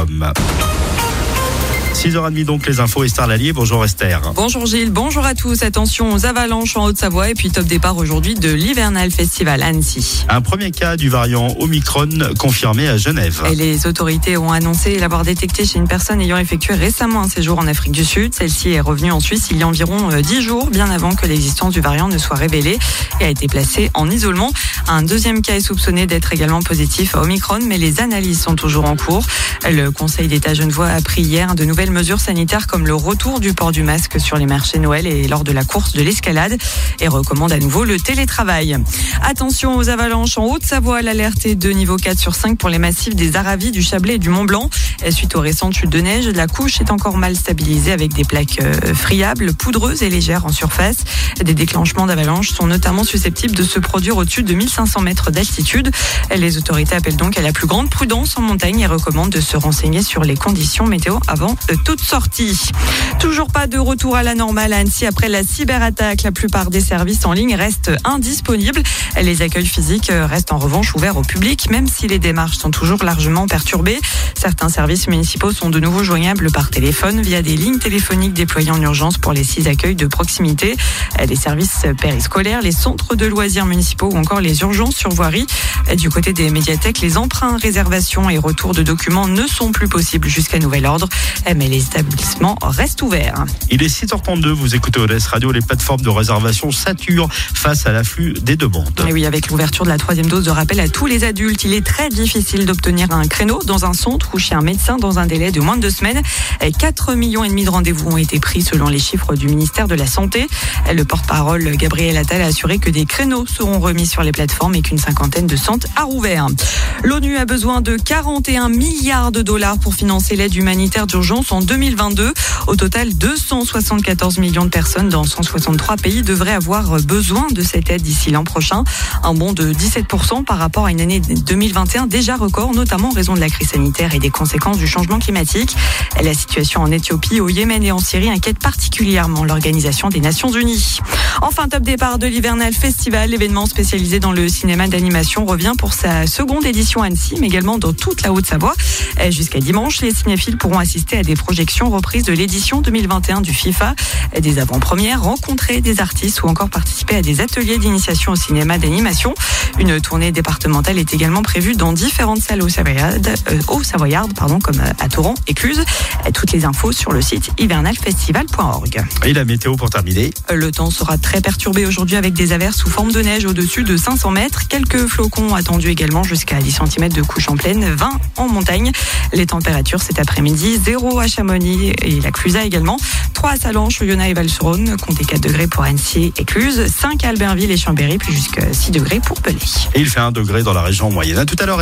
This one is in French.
radioscoop.com. 6h30 donc, les infos. Esther Lallier, bonjour Esther. Bonjour Gilles, bonjour à tous. Attention aux avalanches en Haute-Savoie et puis top départ aujourd'hui de l'Hivernal Festival à Annecy. Un premier cas du variant Omicron confirmé à Genève. Et les autorités ont annoncé l'avoir détecté chez une personne ayant effectué récemment un séjour en Afrique du Sud. Celle-ci est revenue en Suisse il y a environ 10 jours, bien avant que l'existence du variant ne soit révélée, et a été placée en isolement. Un deuxième cas est soupçonné d'être également positif à Omicron, mais les analyses sont toujours en cours. Le Conseil d'État genevois a pris hier de nouvelles mesures sanitaires comme le retour du port du masque sur les marchés Noël et lors de la course de l'escalade, et recommande à nouveau le télétravail. Attention aux avalanches en Haute-Savoie, l'alerte est de niveau 4 sur 5 pour les massifs des Aravis, du Chablais et du Mont-Blanc. Suite aux récentes chutes de neige, la couche est encore mal stabilisée avec des plaques friables, poudreuses et légères en surface. Des déclenchements d'avalanches sont notamment susceptibles de se produire au-dessus de 1500 mètres d'altitude. Les autorités appellent donc à la plus grande prudence en montagne et recommandent de se renseigner sur les conditions météo avant toute sortie. Toujours pas de retour à la normale à Annecy après la cyberattaque. La plupart des services en ligne restent indisponibles. Les accueils physiques restent en revanche ouverts au public, même si les démarches sont toujours largement perturbées. Certains services municipaux sont de nouveau joignables par téléphone via des lignes téléphoniques déployées en urgence pour les 6 accueils de proximité. Les services périscolaires, les centres de loisirs municipaux ou encore les urgences sur voirie. Du côté des médiathèques, les emprunts, réservations et retours de documents ne sont plus possibles jusqu'à nouvel ordre, mais les établissements restent ouverts. Il est 6h32, vous écoutez ODS Radio, les plateformes de réservation saturent face à l'afflux des demandes. Et oui, avec l'ouverture de la 3e dose de rappel à tous les adultes, il est très difficile d'obtenir un créneau dans un centre ou chez un médecin dans un délai de moins de 2 semaines. 4,5 millions de rendez-vous ont été pris selon les chiffres du ministère de la Santé. Le porte-parole Gabriel Attal a assuré que des créneaux seront remis sur les plateformes et qu'une 50aine de centres a rouvert. L'ONU a besoin de 41 milliards de dollars pour financer l'aide humanitaire d'urgence en 2022. Au total, 274 millions de personnes dans 163 pays devraient avoir besoin de cette aide d'ici l'an prochain. Un bond de 17% par rapport à une année 2021 déjà record, notamment en raison de la crise sanitaire et des conséquences du changement climatique. La situation en Éthiopie, au Yémen et en Syrie inquiète particulièrement l'Organisation des Nations Unies. Enfin, top départ de l'Hivernal Festival, l'événement spécialisé dans le cinéma d'animation revient pour sa seconde édition à Annecy, mais également dans toute la Haute-Savoie. Jusqu'à dimanche, les cinéphiles pourront assister à des projections reprises de l'édition 2021 du FIFA, des avant-premières, rencontrer des artistes ou encore participer à des ateliers d'initiation au cinéma d'animation. Une tournée départementale est également prévue dans différentes salles au Savoyard, comme à Thoron, Écluse. Toutes les infos sur le site hivernalfestival.org. Et la météo pour terminer. Le temps sera très perturbé aujourd'hui avec des averses sous forme de neige au-dessus de 500 mètres. Quelques flocons attendus également jusqu'à 10 cm de couche en plaine, 20 en montagne. Les températures cet après-midi, 0 à Chamonix et la Clusaz également, 3 à Sallanches, Oyonnax et Val-sur-Rhône, comptez 4 degrés pour Annecy et Cluse, 5 à Albertville et Chambéry, puis jusqu'à 6 degrés pour Pelé. Et il fait 1 degré dans la région moyenne. À tout à l'heure.